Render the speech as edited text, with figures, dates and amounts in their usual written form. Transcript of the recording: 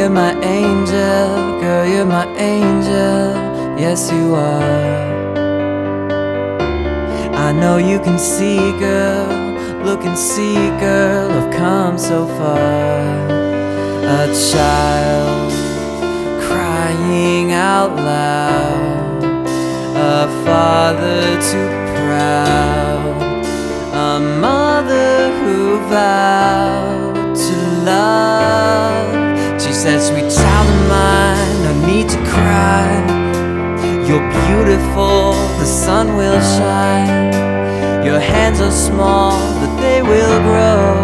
you're my angel, girl, you're my angel, yes you are. I know you can see, girl, look and see, girl, I've come so far. A child crying out loud, a father too proud, a mother who vowed to love. She said, sweet child of mine, no need to cry, you're beautiful, the sun will shine. Your hands are small, but they will grow.